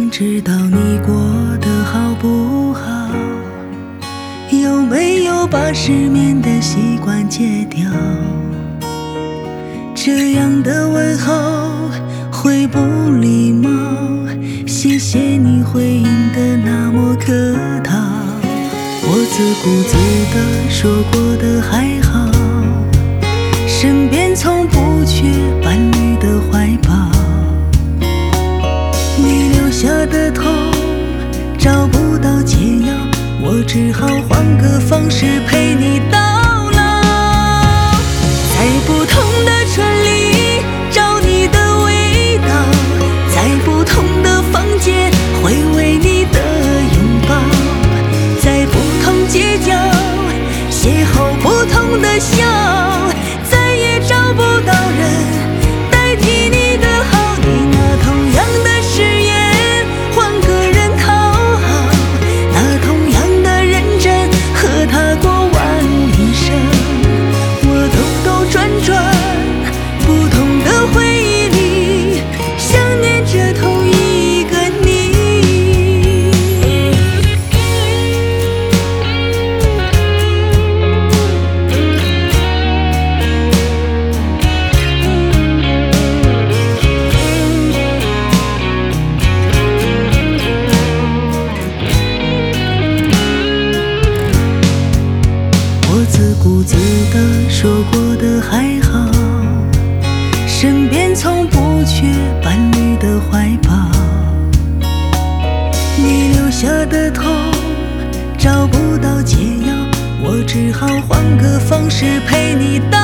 想知道你过得好不好，有没有把失眠的习惯戒掉？这样的问候会不礼貌，谢谢你回应的那么客套。我自顾自地说过的还好，身边从不缺伴侣的怀抱。你留下的痛找不到解药，我只好换个方式陪你到老。在不同的村里找你的味道，在不同的房间回味你的拥抱，在不同街角邂逅不同的笑，再也找不到人代替你的好。你那同样的誓言换个人讨好，那同样的认真和他过完一生。我兜兜转转不同的回忆里，想念着同一个你。我自顾自地说过的还好，身边从不缺伴侣的怀抱。你留下的痛找不到解药，我只好换个方式陪你到